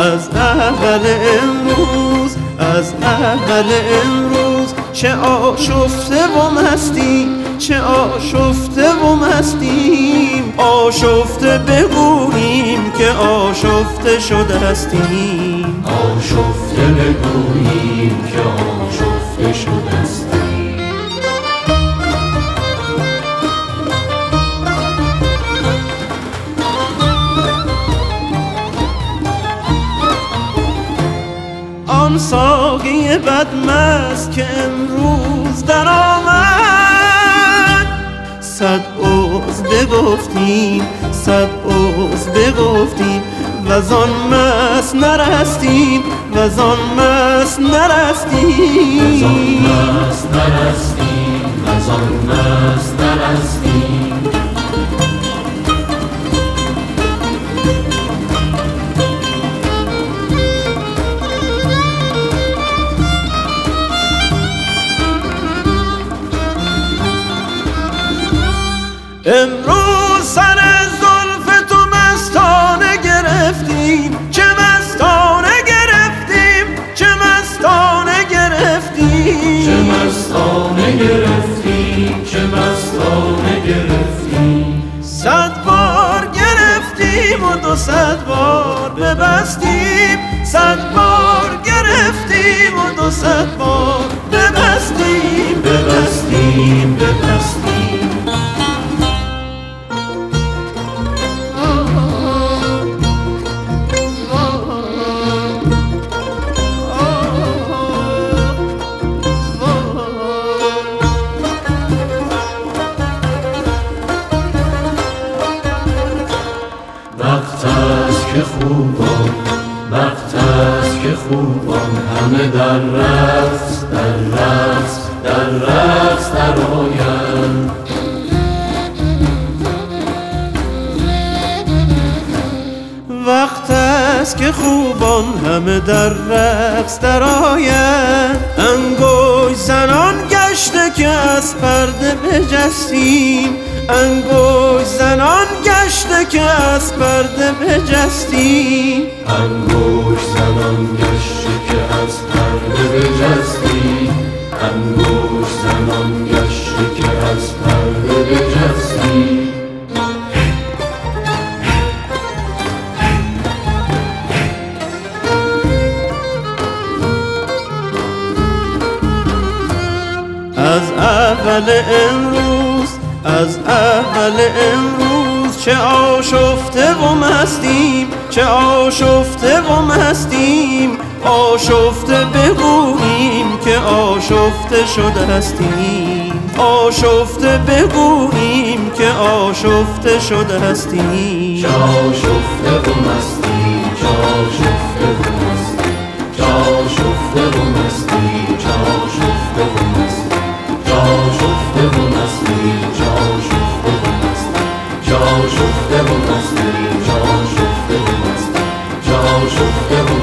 از اول امروز، از اول امروز چه آشفته و مستیم، چه آشفته و مستیم. آشفته بگوییم که آشفته شدستیم، آشفته بگوییم که آشفته شدستیم. آن ساقی بدمست که امروز در آمد، صد عذر بگفتیم، صد عذر بگفتیم، وزان مست نرستیم، وزان مست نرستیم، وزان مست نرستیم، وزان مست نرستیم. امروز سر زلف تو مستانه گرفتیم، چه مستانه گرفتیم، چه مستانه گرفتیم، چه مستانه گرفتیم، چه مستانه گرفتیم. 100 بار گرفتیم و 200 بار ببستیم، 100 بار گرفتیم و 200 بار ببستیم، ببستیم، ببستیم. وقت است که خوبان، وقت است که خوبان همه در رقص، در رقص، در رقص درآیند. وقت است که خوبان همه در رقص درآیند. انگشت زنان گشته که از پرده بجستیم، انگشت زنان گشته که از پرده بجستیم، انگشت زنان گشته که از پرده بجستیم، انگشت زنان گشته که از پرده بجستیم. از اول امروز، از اول امروز چه آشفته و مستیم، چه آشفته و مستیم. آشفته بگوییم که آشفته شدستیم، آشفته بگوییم که آشفته شدستیم. چه آشفته و مستیم، چه آشفته و مستیم، چه آشفته و مستیم، چه آشفته و مستیم، چه آشفته و مستیم، چه آشفته و مستیم، چه آشفته و مستیم، چه آشفته و مستیم، چه آشفته و